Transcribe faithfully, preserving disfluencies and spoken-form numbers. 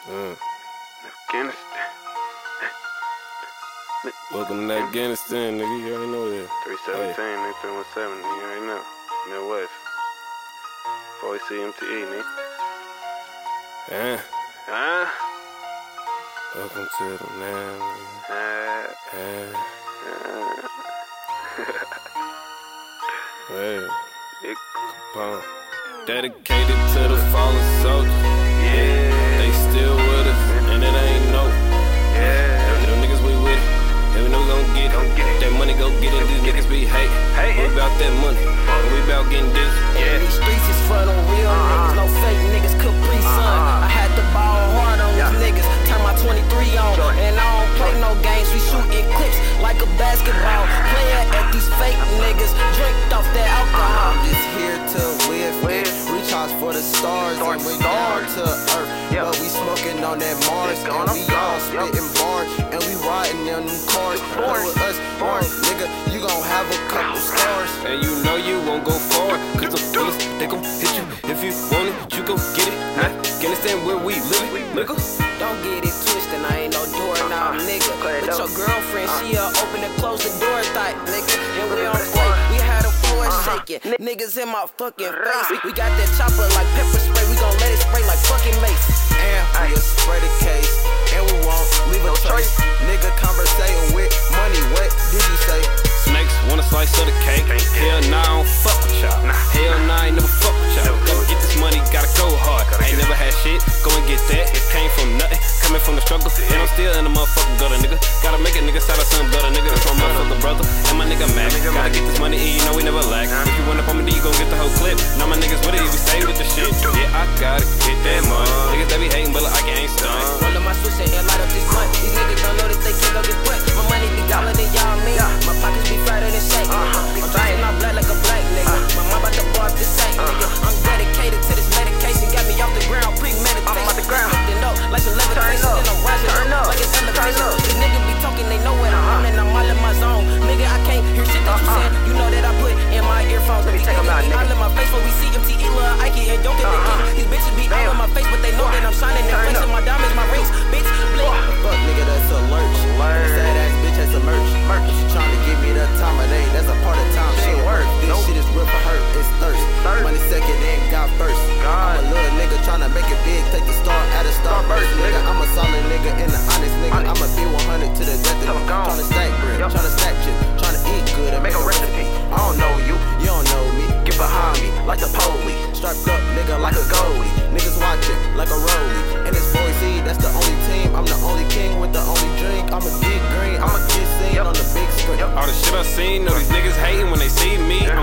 Mm. Afghanistan. Welcome to Afghanistan, nigga. You already know that. three seventeen, nigga, three one seven, you already know. Midwest. forty C M T E, nigga. Huh? Huh? Welcome to the land. Uh, Huh? uh. Hey. Big Capone. Dedicated to the fallen soldiers. Yeah. They still with us, and it ain't no. Yeah. Them niggas we with it, and we know we gon' get it. Gon' get it. That money go get it, these niggas be hating. Hating. We about that money, and we about getting this. Yeah. These streets is for the real Uh-huh. niggas, no fake niggas, Capri Sun. Uh-huh. I had to ball hard on Yeah. these niggas, turn my twenty-three on, Jordan. and I don't play no games. We shooting clips like a basketball player at these fake niggas, drinked off that alcohol. I'm just here to live, Live. reach out for the stars, Stars, and we down stars. to earth. Yeah. But we smoking on that Mars, It's and gonna we go. all Yep. spitting bars, and we riding in them cars. Born. With us, Born. born, nigga, you gon' have a couple scars. And you know you won't go far, cause the bullets, they gon' hit you. If you want it, you gon' get it. Afghanistan where we live, nigga. Don't get it twisted, I ain't no doorknob, nigga. Cut it But up. your girlfriend, she uh, open and close the door tight, nigga. And we on Put it play, on. we had a floor Uh-huh. shaking. Niggas in my fucking face. We got that chopper like pepper spray, we gon' let it spray like fucking mace. And we'll spray the case, and we won't leave a No trace. trace. Nigga conversating with money, what did you say? Snakes want a slice of the cake. Hell nah, I don't fuck with y'all. Nah. Hell nah, I ain't never fuck with y'all. Never Gotta fuck. get this money, gotta go hard. Gotta I ain't get never had shit, go and get that. It came from nothing, coming from the struggle. And I'm still in the motherfucking gutter, nigga. Gotta make a nigga side of some gutter, nigga. That's my motherfucking brother. And my nigga Mac. nigga Gotta Mac. get this money, and you know we never lack. Nah. If you run up on me, you gon' get the whole clip. Now my niggas with it, we stay with the shit. Yeah, I gotta get that money. Niggas they be hating, but like, I can't stun. Roll up my switch and light up this blunt. These niggas don't know that they can't go get put. My money be taller than y'all mean. My pockets be fatter than shake, nigga. I'm dressing all black like a black nigga. My mom about to blow up this sack, nigga. I'm dedicated to this medication. Got me off the ground, premeditated. I'm off the ground. Lifting up like some levitation. Turn up. And I'm rising Turn up up. like it's elevation. Turn up. These niggas be talking, they know what I'm on, and I'm all in my zone. Nigga, I can't hear shit that you Uh-uh. saying. You know that I put in my earphones. Let me These take 'em niggas out, be nigga. all in my face when we see M T E, Lil Ike, and don't get the Uh-uh. key. These bitches be all Damn. in my face, but they know that I'm shining and Turn flexing up. my diamonds, my rings, bitch. Blink. Fuck nigga, that's a lurch. Lurch. Sad ass bitch, that's a merch. Merch. She tryna give me the time of day, that's a part of time. She ain't worth. This Nope. shit is real for her, it's thirst. Thirst. Money second, then God first. God. I'm a little nigga tryna make it big, take the star out of star Starburst, burst, nigga. nigga. I'm a solid nigga and a honest nigga. Honest. I'ma be one hundred to the death of Till I'm me. gone. Tryna stack bread, Yup. tryna stack shit, tryna eat good and Make a recipe. I don't know you, you don't know me. Get behind me like the police. Strapped up, nigga, like a goalie. Niggas watching like a rollie. And it's Boise, that's the only team. I'm the only king with the only drink. I'ma get green, I'ma get seen Yep. on the big screen. Yep. All the shit I seen, know these niggas hating when they see me.